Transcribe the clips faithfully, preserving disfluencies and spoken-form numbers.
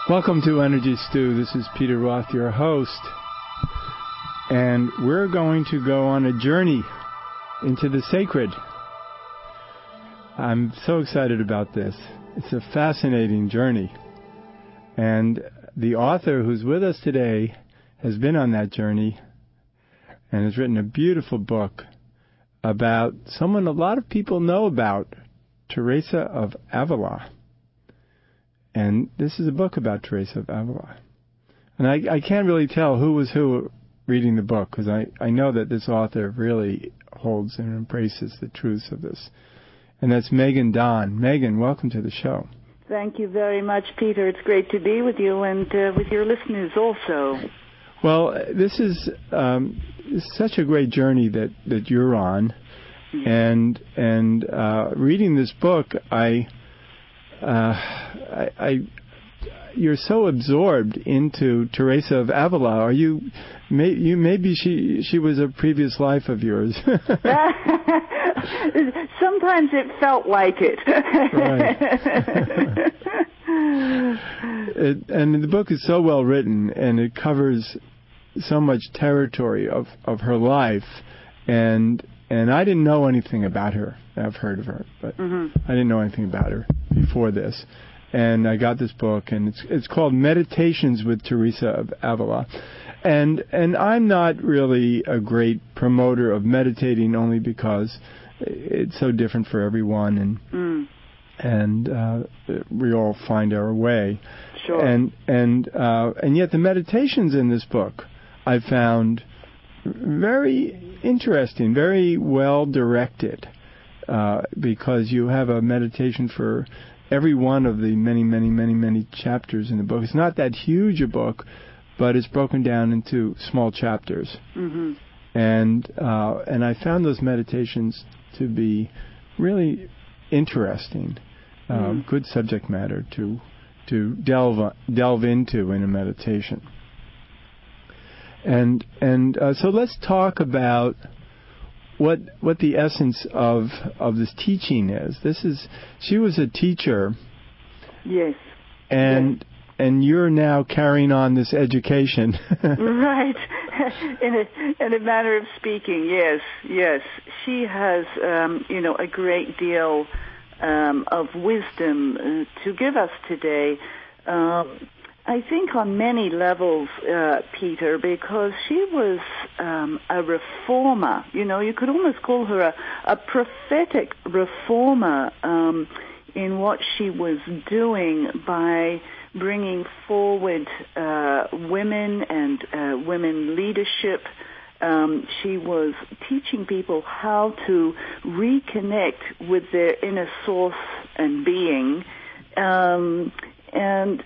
Welcome to Energy Stew. This is Peter Roth, your host. And we're going to go on a journey into the sacred. I'm so excited about this. It's a fascinating journey. And the author who's with us today has been on that journey and has written a beautiful book about someone a lot of people know about, Teresa of Avila. And this is a book about Teresa of Avila. And I, I can't really tell who was who reading the book, because I, I know that this author really holds and embraces the truths of this. And that's Megan Don. Megan, welcome to the show. Thank you very much, Peter. It's great to be with you and uh, with your listeners also. Well, this is um, such a great journey that, that you're on. Yeah. And and uh, reading this book, I... Uh, I, I, you're so absorbed into Teresa of Avila. Are you? May, you maybe she she was a previous life of yours. Sometimes it felt like it. Right. it. And the book is so well written, and it covers so much territory of, of her life, and and I didn't know anything about her. I've heard of her, but mm-hmm. I didn't know anything about her before this. And I got this book, and it's it's called Meditations with Teresa of Avila. And and I'm not really a great promoter of meditating, only because it's so different for everyone, and mm. and uh, we all find our way. Sure. And and uh, and yet the meditations in this book I found very interesting, very well directed. Uh, because you have a meditation for every one of the many, many, many, many chapters in the book. It's not that huge a book, but it's broken down into small chapters. Mm-hmm. And uh, and I found those meditations to be really interesting, um, mm-hmm. good subject matter to to delve delve into in a meditation. And and uh, so let's talk about what what the essence of of this teaching is. This is she was a teacher. Yes. And yes. and you're now carrying on this education. Right. In a in a manner of speaking, yes, yes. She has um, you know, a great deal um, of wisdom uh, to give us today. Um I think on many levels, uh, Peter, because she was um, a reformer. You know, you could almost call her a, a prophetic reformer um, in what she was doing by bringing forward uh, women and uh, women leadership. Um, she was teaching people how to reconnect with their inner source and being, um, and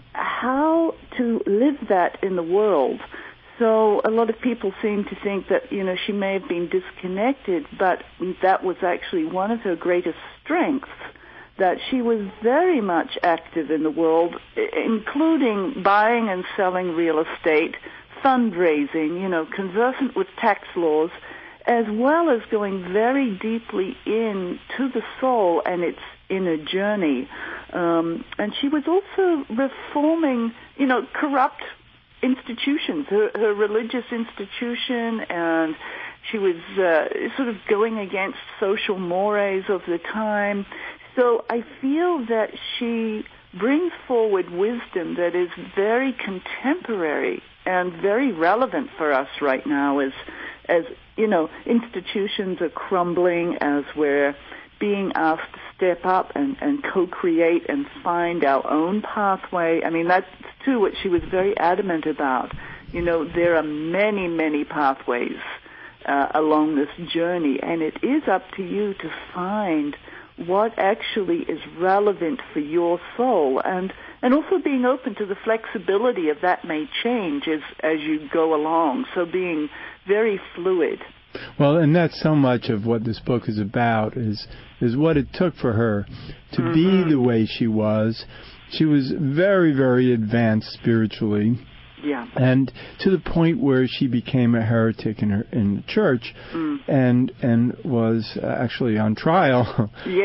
how to live that in the world. So a lot of people seem to think that, you know, she may have been disconnected, but that was actually one of her greatest strengths, that she was very much active in the world, including buying and selling real estate, fundraising, you know, conversant with tax laws, as well as going very deeply into the soul and its inner journey. Um, and she was also reforming, you know, corrupt institutions, her, her religious institution, and she was uh, sort of going against social mores of the time. So I feel that she brings forward wisdom that is very contemporary and very relevant for us right now as, as you know, institutions are crumbling, as we're being asked to step up and, and co-create and find our own pathway. I mean, that's too what she was very adamant about. You know, there are many, many pathways uh, along this journey, and it is up to you to find what actually is relevant for your soul, and and also being open to the flexibility of that may change as as you go along. So being very fluid. Well, and that's so much of what this book is about, is is what it took for her to mm-hmm. be the way she was. She was very, very advanced spiritually. Yeah. And to the point where she became a heretic in her in the church, mm. and and was actually on trial. Yes.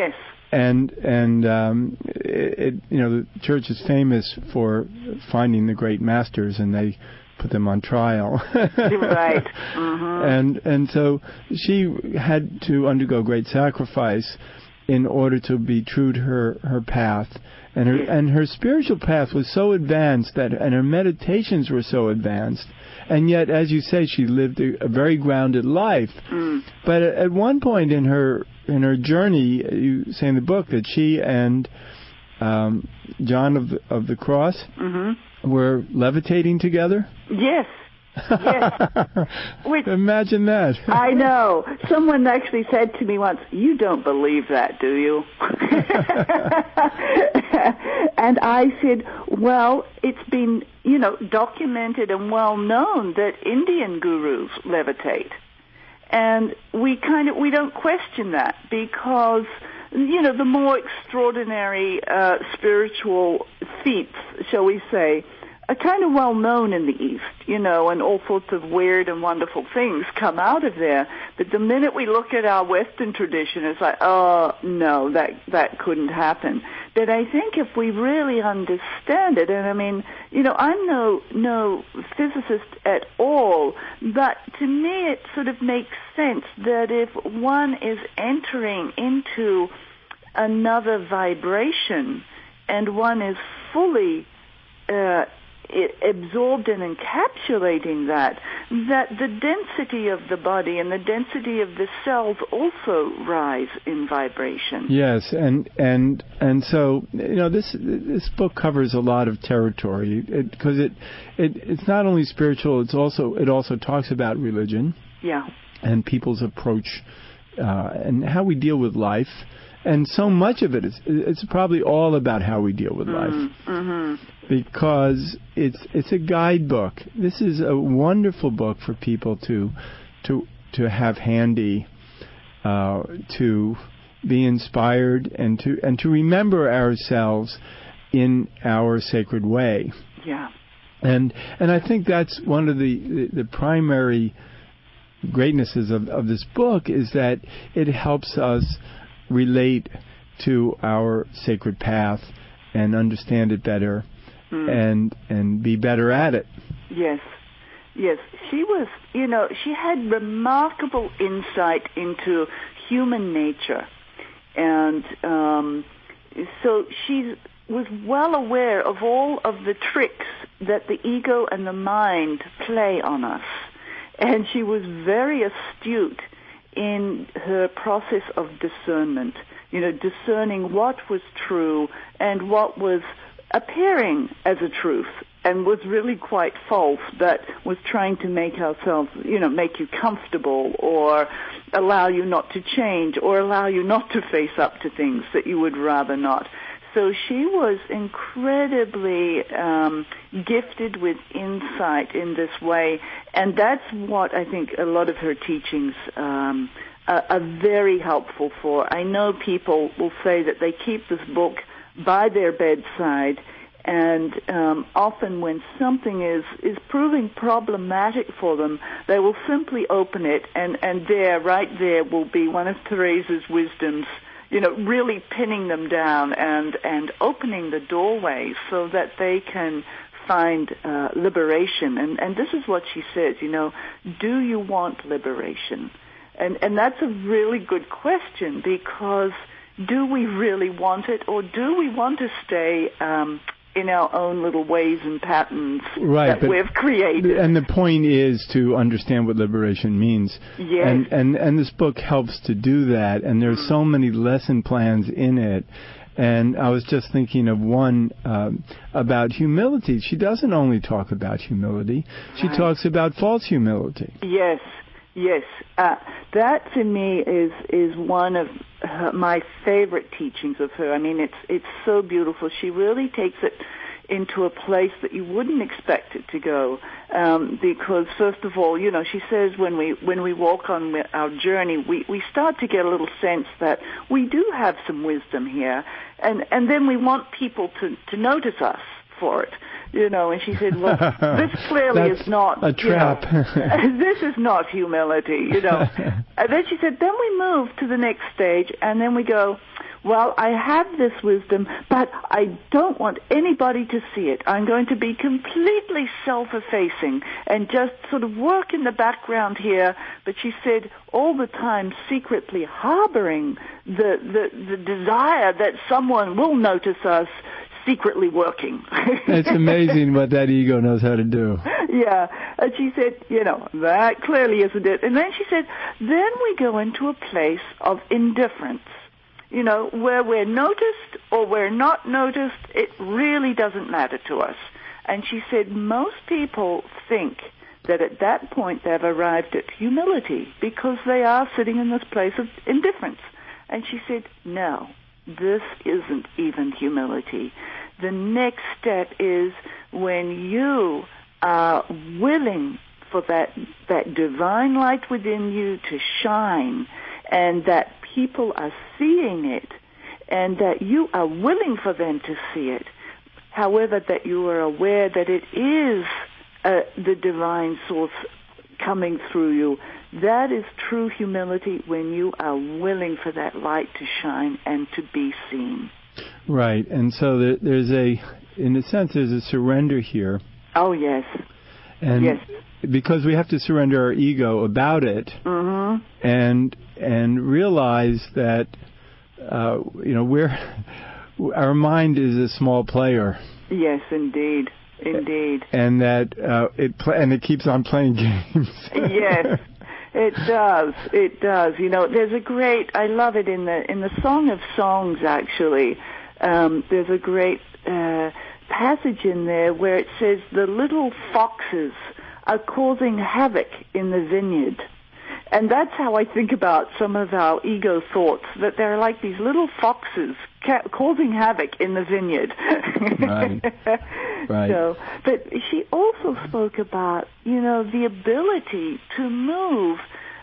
and and um, it, it, you know, the church is famous for finding the great masters, and they put them on trial. Right. Mm-hmm. And and so she had to undergo great sacrifice in order to be true to her, her path. And her and her spiritual path was so advanced that, and her meditations were so advanced, and yet, as you say, she lived a, a very grounded life. Mm. But at, at one point in her in her journey, you say in the book that she and um, John of the, of the Cross mm-hmm. were levitating together. Yes. Yes. Which, imagine that. I know. Someone actually said to me once, "You don't believe that, do you?" And I said, well, it's been, you know, documented and well known that Indian gurus levitate. And we kind of, we don't question that because, you know, the more extraordinary uh, spiritual feats, shall we say, are kind of well known in the East, you know, and all sorts of weird and wonderful things come out of there. But the minute we look at our Western tradition, it's like, oh, no, that that couldn't happen. But I think if we really understand it, and I mean, you know, I'm no no physicist at all, but to me it sort of makes sense that if one is entering into another vibration and one is fully uh, It absorbed and encapsulating that, that the density of the body and the density of the cells also rise in vibration. Yes, and and and so, you know, this this book covers a lot of territory because it, it it it's not only spiritual, it's also it also talks about religion. Yeah. And people's approach uh, and how we deal with life. And so much of it is it's probably all about how we deal with life. Mm-hmm. Because it's it's a guidebook. This is a wonderful book for people to to to have handy, uh, to be inspired and to and to remember ourselves in our sacred way. Yeah. And and I think that's one of the the, the primary greatnesses of, of this book is that it helps us relate to our sacred path and understand it better. Mm. and and be better at it. Yes, yes. She was, you know, she had remarkable insight into human nature. And um, so she was well aware of all of the tricks that the ego and the mind play on us. And she was very astute in her process of discernment, you know, discerning what was true and what was appearing as a truth and was really quite false, but was trying to make ourselves, you know, make you comfortable or allow you not to change or allow you not to face up to things that you would rather not. So she was incredibly um, gifted with insight in this way, and that's what I think a lot of her teachings um, are, are very helpful for. I know people will say that they keep this book by their bedside, and um, often when something is, is proving problematic for them, they will simply open it, and, and there, right there, will be one of Theresa's wisdoms, you know, really pinning them down and, and opening the doorway so that they can find uh, liberation. And, and this is what she says, you know, do you want liberation? And, and that's a really good question, because do we really want it, or do we want to stay um, in our own little ways and patterns right, that we've created? And the point is to understand what liberation means. Yes. And, and, and this book helps to do that, and there's so many lesson plans in it. And I was just thinking of one um, about humility. She doesn't only talk about humility. She right. talks about false humility. Yes. Yes, uh, that to me is is one of her, my favorite teachings of her. I mean, it's it's so beautiful. She really takes it into a place that you wouldn't expect it to go, um, because first of all, you know, she says when we when we walk on our journey, we we start to get a little sense that we do have some wisdom here, and and then we want people to to notice us for it. You know, and she said, well, this clearly That's is not a trap. You know, this is not humility, you know. And then she said, then we move to the next stage, and then we go, well, I have this wisdom, but I don't want anybody to see it. I'm going to be completely self-effacing and just sort of work in the background here. But she said, all the time secretly harboring the, the, the desire that someone will notice us secretly working. It's amazing what that ego knows how to do. Yeah. And she said, you know, that clearly isn't it. And then she said, then we go into a place of indifference. You know, where we're noticed or we're not noticed, it really doesn't matter to us. And she said most people think that at that point they've arrived at humility because they are sitting in this place of indifference. And she said, no, this isn't even humility. The next step is when you are willing for that, that divine light within you to shine, and that people are seeing it, and that you are willing for them to see it. However, that you are aware that it is uh, the divine source coming through you. That is true humility, when you are willing for that light to shine and to be seen. Right, and so there, there's a, in a sense, there's a surrender here. Oh, yes. And yes. Because we have to surrender our ego about it, mm-hmm. and and realize that uh, you know we're our mind is a small player. Yes, indeed, indeed. And that uh, it pl- and it keeps on playing games. Yes, it does. It does. You know, there's a great. I love it in the in the Song of Songs. Actually, um, there's a great uh, passage in there where it says the little foxes are causing havoc in the vineyard. And that's how I think about some of our ego thoughts, that they're like these little foxes ca- causing havoc in the vineyard. Right. Right. So, but she also spoke about, you know, the ability to move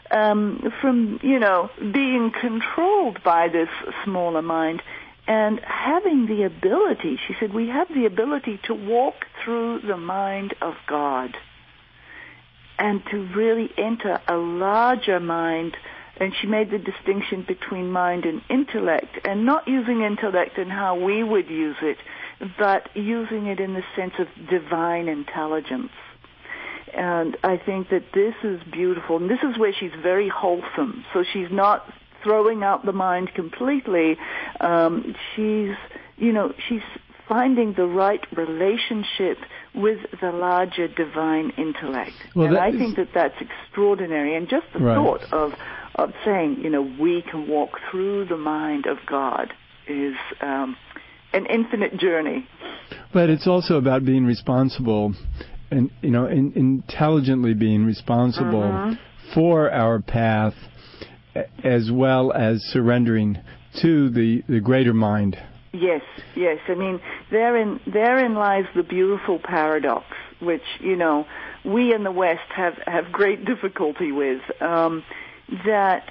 um, from, you know, being controlled by this smaller mind and having the ability, she said, we have the ability to walk through the mind of God, and to really enter a larger mind. And she made the distinction between mind and intellect, and not using intellect in how we would use it, but using it in the sense of divine intelligence. And I think that this is beautiful, and this is where she's very wholesome. So she's not throwing out the mind completely. Um, she's, you know, she's finding the right relationship with the larger divine intellect. Well, and I think that that's extraordinary. And just the right. thought of of saying, you know, we can walk through the mind of God is um, an infinite journey. But it's also about being responsible and, you know, in, intelligently being responsible mm-hmm. for our path, as well as surrendering to the, the greater mind. Yes, yes. I mean, therein therein lies the beautiful paradox, which, you know, we in the West have, have great difficulty with, um, that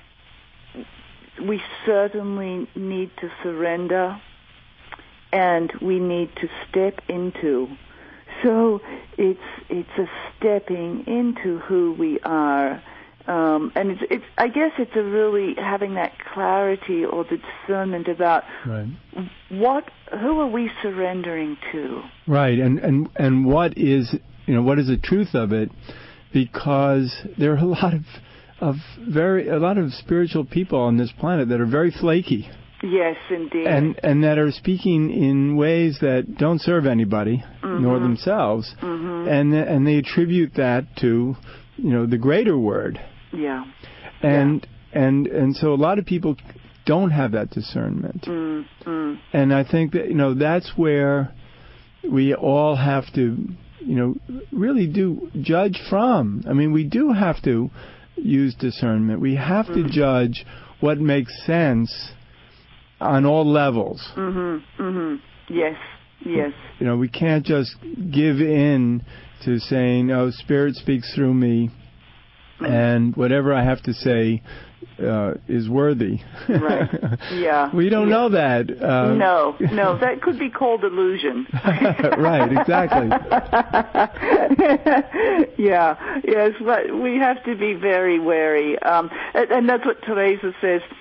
we certainly need to surrender and we need to step into. So it's it's a stepping into who we are. Um, and it's, it's, I guess it's a really having that clarity or the discernment about right. what, who are we surrendering to? Right, and, and and what is, you know, what is the truth of it? Because there are a lot of, of very, a lot of spiritual people on this planet that are very flaky. Yes, indeed. And and that are speaking in ways that don't serve anybody, mm-hmm. nor themselves, mm-hmm. and and they attribute that to, you know, the greater word. Yeah. And yeah. and and so a lot of people don't have that discernment. Mm, mm. And I think that, you know, that's where we all have to, you know, really do judge from. I mean, we do have to use discernment. We have mm. to judge what makes sense on all levels. Mm-hmm. Mm-hmm. Yes. Yes. You know, we can't just give in to saying, "Oh, Spirit speaks through me, and whatever I have to say uh, is worthy." Right. Yeah. We don't yeah. know that. Uh, no, no, that could be called illusion. Right. Exactly. Yeah. Yes, but we have to be very wary, um, and, and that's what Teresa says.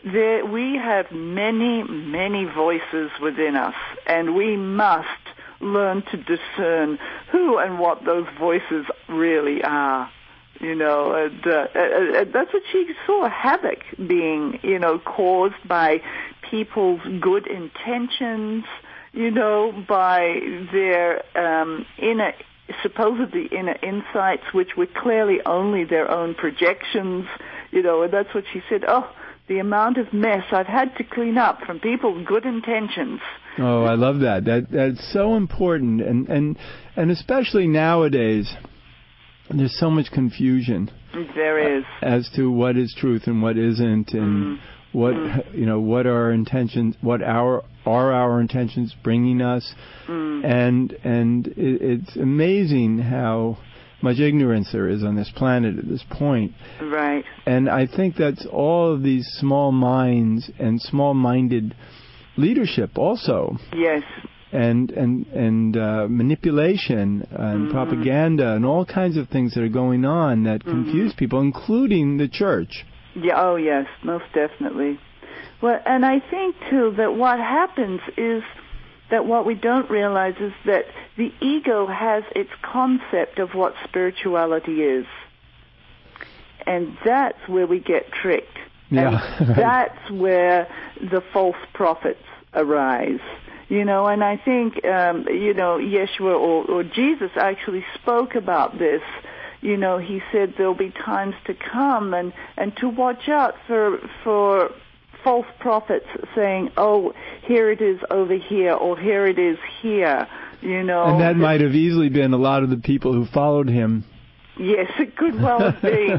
there, we have many, many voices within us, and we must learn to discern who and what those voices really are. You know, and, uh, uh, that's what she saw, havoc being, you know, caused by people's good intentions, you know, by their um, inner, supposedly inner insights, which were clearly only their own projections, you know, and that's what she said, oh, the amount of mess I've had to clean up from people's good intentions. Oh, I love that. That that's so important, and and and especially nowadays, there's so much confusion. There is. As to what is truth and what isn't, and mm. what mm. you know, what are our intentions, what our are our intentions bringing us, mm. and and it, it's amazing how much ignorance there is on this planet at this point. Right. And I think that's all of these small minds and small-minded leadership also. Yes. And and and uh, manipulation and mm-hmm. propaganda and all kinds of things that are going on that mm-hmm. confuse people, including the church. Yeah. Oh, yes, most definitely. Well, and I think too that what happens is that what we don't realize is that the ego has its concept of what spirituality is, and that's where we get tricked. Yeah. And that's where the false prophets arise. You know, and I think, um, you know, Yeshua or, or Jesus actually spoke about this. You know, he said there'll be times to come and, and to watch out for for false prophets saying, oh, here it is over here, or here it is here, you know. And that might have easily been a lot of the people who followed him. Yes, it could well have been.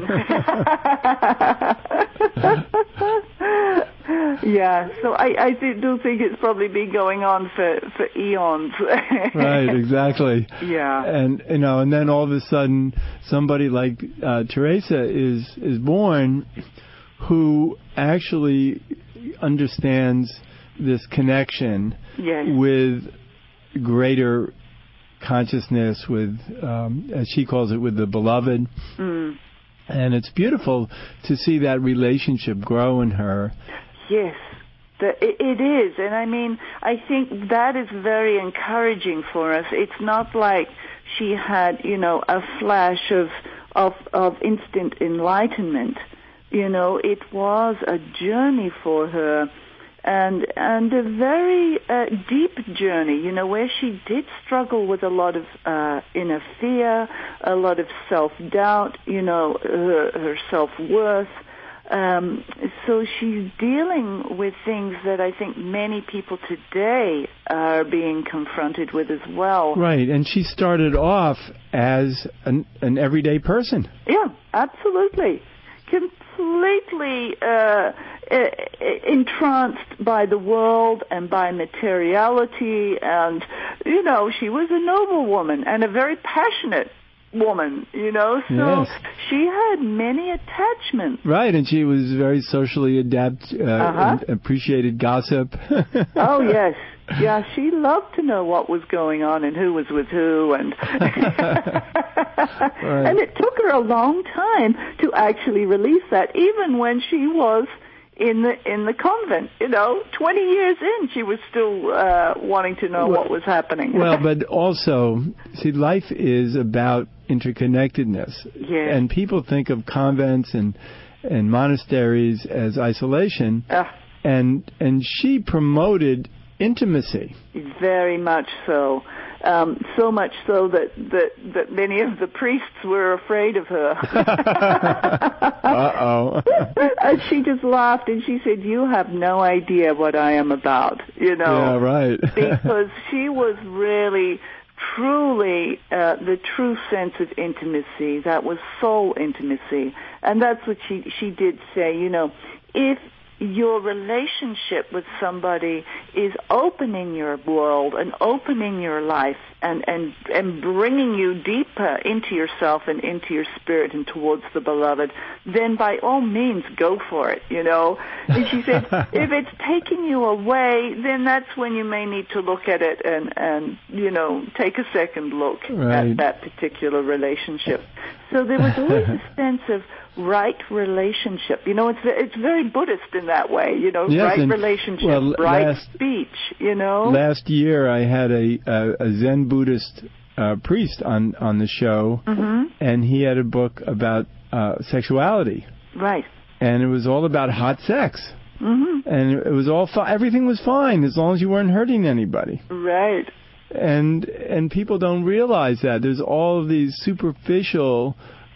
Yeah, so I, I do think it's probably been going on for, for eons. Right, exactly. Yeah. And, you know, and then all of a sudden somebody like uh, Teresa is, is born who actually understands this connection yes. with greater consciousness, with, um, as she calls it, with the beloved. Mm. And it's beautiful to see that relationship grow in her. Yes, the, it, it is. And I mean, I think that is very encouraging for us. It's not like she had, you know, a flash of, of, of instant enlightenment. You know, it was a journey for her, and and a very uh, deep journey, you know, where she did struggle with a lot of uh, inner fear, a lot of self-doubt, you know, her, her self-worth. Um, so she's dealing with things that I think many people today are being confronted with as well. Right, and she started off as an, an everyday person. Yeah, absolutely. Completely uh, entranced by the world and by materiality, and, you know, she was a noble woman and a very passionate woman, you know, so yes. she had many attachments. Right, and she was very socially adept, uh, uh-huh. and appreciated gossip. Oh, yes. Yeah, she loved to know what was going on and who was with who, and right. And it took her a long time to actually release that, even when she was in the in the convent. You know, twenty years in, she was still uh, wanting to know well, what was happening. Well, but also, see, life is about interconnectedness, yes. and people think of convents and and monasteries as isolation, uh, and and she promoted intimacy. Very much so. Um, so much so that, that, that many of the priests were afraid of her. Uh-oh. And she just laughed and she said, you have no idea what I am about, you know. Yeah, right. Because she was really, truly uh, the true sense of intimacy. That was soul intimacy. And that's what she, she did say, you know, if your relationship with somebody is opening your world and opening your life and, and, and bringing you deeper into yourself and into your spirit and towards the beloved, then by all means go for it, you know. And she said, if it's taking you away, then that's when you may need to look at it and, and you know, take a second look right. at that particular relationship. So there was always a sense of right relationship. You know, it's it's very Buddhist in that way. You know, yes, right and, relationship, well, right last, speech. You know, last year I had a a, a Zen Buddhist uh, priest on on the show, mm-hmm. and he had a book about uh, sexuality. Right. And it was all about hot sex. Mm-hmm. And it was all fi- everything was fine as long as you weren't hurting anybody. Right. And and people don't realize that there's all of these superficial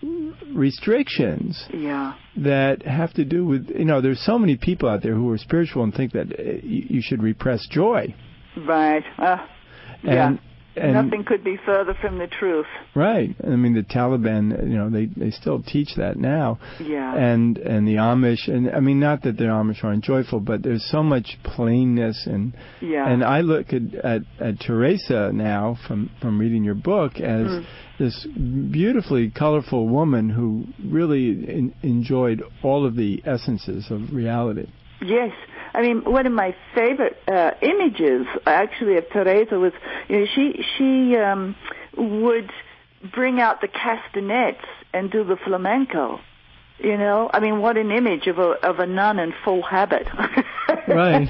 restrictions yeah. that have to do with, you know, there's so many people out there who are spiritual and think that you should repress joy. Right. Uh, yeah. And, and nothing could be further from the truth. Right. I mean, the Taliban, you know, they, they still teach that now. Yeah. And and the Amish, and I mean, not that the Amish aren't joyful, but there's so much plainness, and yeah. and I look at, at, at Teresa now from, from reading your book as mm. this beautifully colorful woman who really in, enjoyed all of the essences of reality. Yes. I mean, one of my favorite uh, images, actually, of Teresa was, you know, she she um, would bring out the castanets and do the flamenco. You know, I mean, what an image of a of a nun in full habit. Right.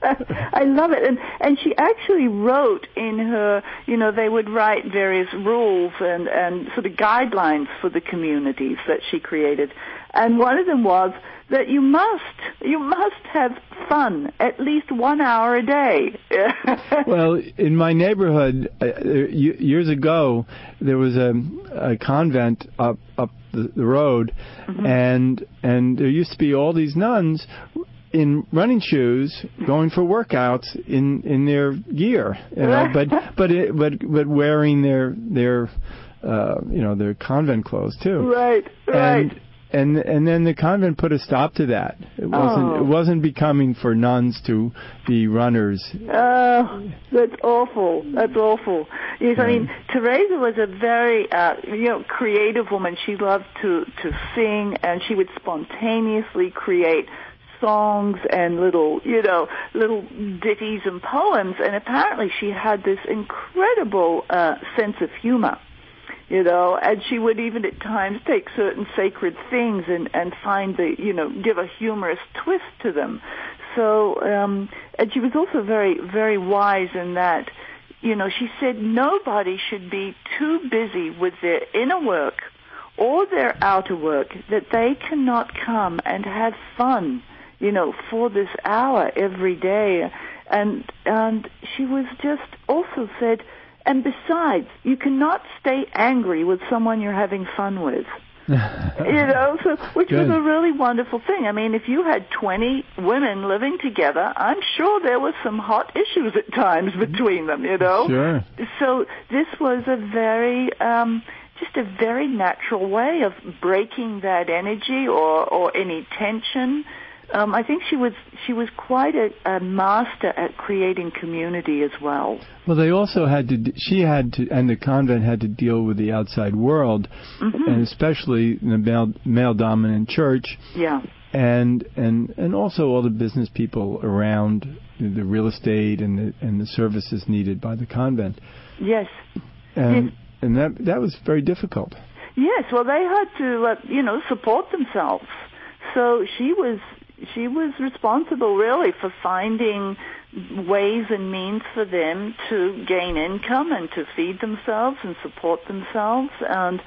I love it, and and she actually wrote in her, you know, they would write various rules and and sort of guidelines for the communities that she created, and one of them was that you must you must have fun at least one hour a day. Well, in my neighborhood uh, years ago, there was a, a convent up up the, the road, mm-hmm. and and there used to be all these nuns in running shoes going for workouts in in their gear, you know, but but it, but but wearing their their uh, you know their convent clothes too. Right, right. And, And and then the convent put a stop to that. It wasn't oh. it wasn't becoming for nuns to be runners. Oh, that's awful. That's awful. Yes, I mean, Teresa was a very uh, you know creative woman. She loved to to sing, and she would spontaneously create songs and little you know little ditties and poems. And apparently, she had this incredible uh, sense of humor. You know, and she would even at times take certain sacred things and, and find the, you know, give a humorous twist to them. So, um, and she was also very, very wise in that, you know, she said nobody should be too busy with their inner work or their outer work that they cannot come and have fun, you know, for this hour every day. And, and she was just also said, and besides, you cannot stay angry with someone you're having fun with. You know, so which Good. was a really wonderful thing. I mean, if you had twenty women living together, I'm sure there were some hot issues at times between them, you know. Sure. So this was a very, um, just a very natural way of breaking that energy or, or any tension. Um, I think she was she was quite a, a master at creating community as well. Well, they also had to. She had to, and the convent had to deal with the outside world, mm-hmm. and especially the male, male dominant church. Yeah. And and and also all the business people around the real estate and the and the services needed by the convent. Yes. And yes. and that that was very difficult. Yes. Well, they had to uh, you know support themselves. So she was. She was responsible, really, for finding ways and means for them to gain income and to feed themselves and support themselves. And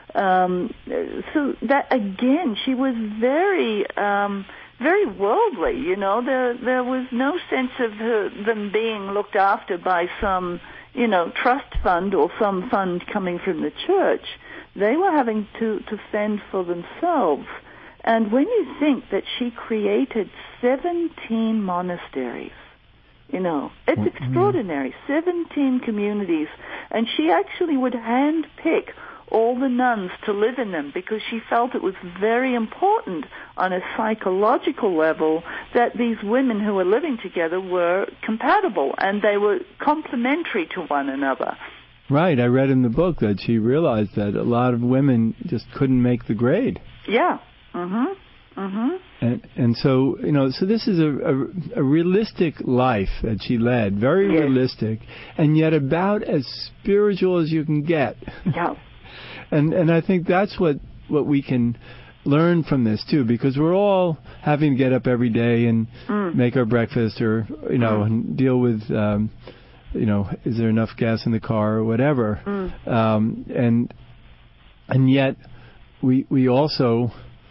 um, so that, again, she was very, um, very worldly. You know, there there was no sense of her, them being looked after by some, you know, trust fund or some fund coming from the church. They were having to, to fend for themselves. And when you think that she created seventeen monasteries, you know, it's mm-hmm. extraordinary, seventeen communities, and she actually would handpick all the nuns to live in them because she felt it was very important on a psychological level that these women who were living together were compatible and they were complementary to one another. Right. I read in the book that she realized that a lot of women just couldn't make the grade. Yeah. Mhm. Mhm. And and so you know, so this is a, a, a realistic life that she led, very yes. realistic, and yet about as spiritual as you can get. Yeah. and and I think that's what what we can learn from this too, because we're all having to get up every day and mm. make our breakfast, or you know, mm. and deal with um, you know, is there enough gas in the car or whatever, mm. um, and and yet we we also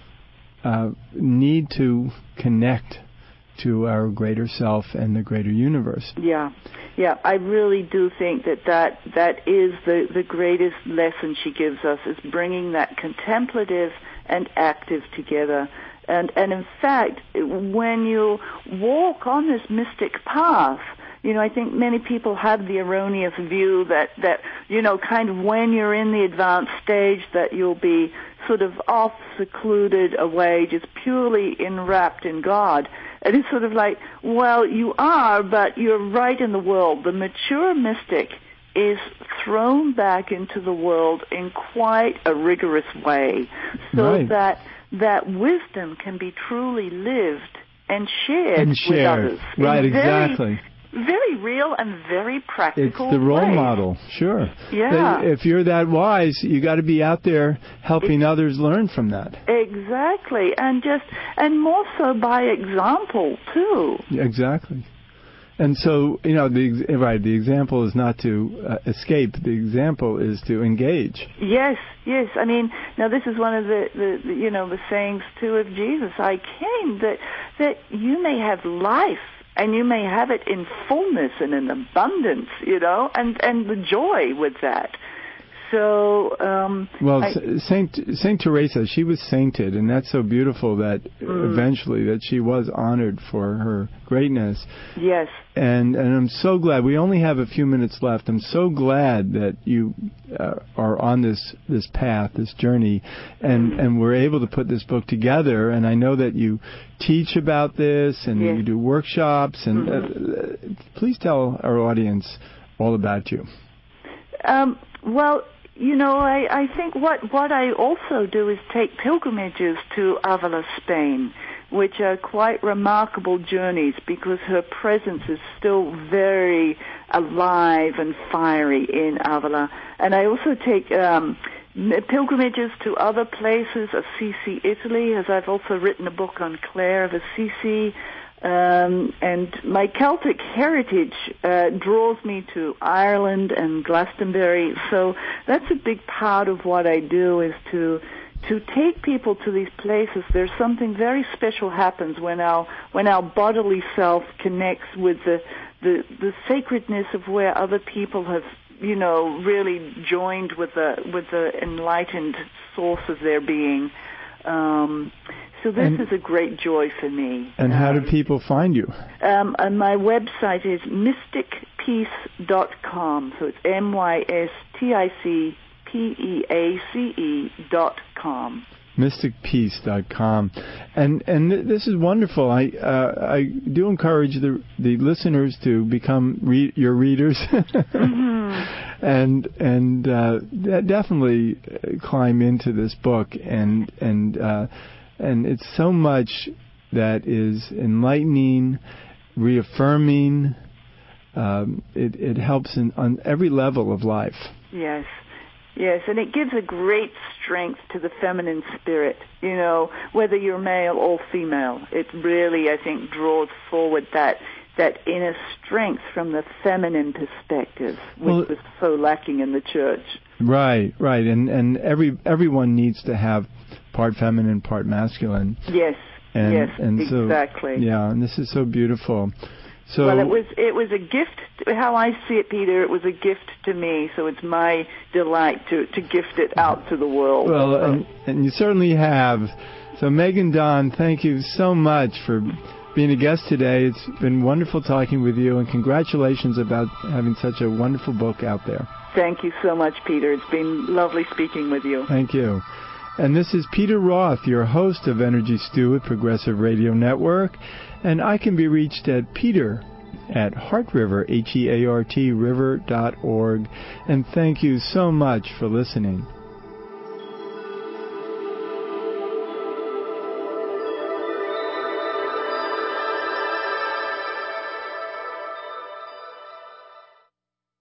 uh, need to connect to our greater self and the greater universe. Yeah, yeah, I really do think that that, that is the, the greatest lesson she gives us, is bringing that contemplative and active together. And, and in fact, when you walk on this mystic path, you know, I think many people have the erroneous view that, that, you know, kind of when you're in the advanced stage that you'll be sort of off, secluded, away, just purely enwrapped in God. And it's sort of like, well, you are, but you're right in the world. The mature mystic is thrown back into the world in quite a rigorous way, so right. that that wisdom can be truly lived and shared, and shared. with others. Right, exactly. Very real and very practical. It's the role way. model, sure. Yeah. If you're that wise, you got to be out there helping it's, others learn from that. Exactly, and just and more so by example too. Exactly. And so, you know, the right, the example is not to uh, escape. The example is to engage. Yes, yes. I mean, now this is one of the, the, the you know, the sayings too of Jesus. I came that that you may have life, and you may have it in fullness and in abundance, you know, and, and the joy with that. So, um, well, I, Saint Saint Teresa, she was sainted, and that's so beautiful that mm. eventually that she was honored for her greatness. Yes. And and I'm so glad. We only have a few minutes left. I'm so glad that you uh, are on this this path, this journey, and mm. and we're able to put this book together. And I know that you teach about this, and yes. you do workshops. And mm-hmm. uh, please tell our audience all about you. Um, well. You know, I, I think what, what I also do is take pilgrimages to Avila, Spain, which are quite remarkable journeys because her presence is still very alive and fiery in Avila. And I also take um, pilgrimages to other places, Assisi, Italy, as I've also written a book on Clare of Assisi. Um, and my Celtic heritage uh, draws me to Ireland and Glastonbury, so that's a big part of what I do, is to to take people to these places. There's something very special happens when our when our bodily self connects with the the, the sacredness of where other people have, you know, really joined with the with the enlightened source of their being. Um, So this and, is a great joy for me. And how do people find you? Um, and my website is mystic peace dot com. So it's M Y S T I C P E A C E dot com. mystic peace dot com. And and th- this is wonderful. I uh, I do encourage the the listeners to become re- your readers. mm-hmm. And and uh, definitely climb into this book, and and uh, and it's so much that is enlightening, reaffirming. Um, it it helps in on every level of life. Yes. Yes, and it gives a great strength to the feminine spirit, you know, whether you're male or female. It really, I think, draws forward that that inner strength from the feminine perspective, which well, was so lacking in the church. Right, right, and and every everyone needs to have part feminine, part masculine. Yes, and, yes, and exactly. So, yeah, and this is so beautiful. So, well, it was it was a gift. How I see it, Peter, it was a gift to me. So it's my delight to, to gift it out to the world. Well, so. and, and you certainly have. So Megan Don, thank you so much for being a guest today. It's been wonderful talking with you, and congratulations about having such a wonderful book out there. Thank you so much, Peter. It's been lovely speaking with you. Thank you. And this is Peter Roth, your host of Energy Stew at Progressive Radio Network. And I can be reached at Peter at Heart River, H E A R T, river dot org. And thank you so much for listening.